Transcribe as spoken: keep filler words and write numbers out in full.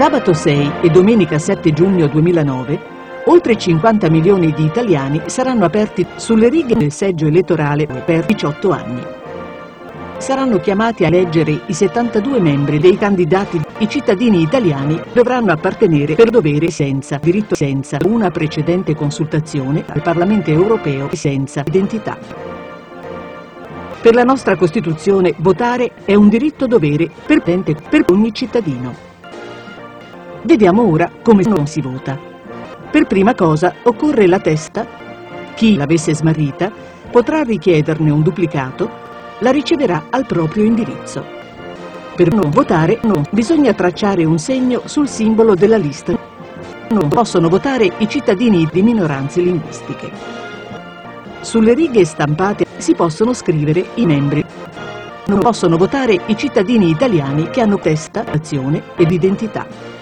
Sabato sei e domenica sette giugno duemilanove, oltre cinquanta milioni di italiani saranno aperti sulle righe del seggio elettorale per diciotto anni. Saranno chiamati a eleggere i settantadue membri dei candidati. I cittadini italiani dovranno appartenere per dovere senza diritto, senza una precedente consultazione al Parlamento europeo e senza identità. Per la nostra Costituzione votare è un diritto-dovere per per ogni cittadino. Vediamo ora come non si vota. Per prima cosa occorre la testa. Chi l'avesse smarrita potrà richiederne un duplicato, la riceverà al proprio indirizzo. Per non votare non bisogna tracciare un segno sul simbolo della lista. Non possono votare i cittadini di minoranze linguistiche. Sulle righe stampate si possono scrivere i membri. Non possono votare i cittadini italiani che hanno testa, azione ed identità.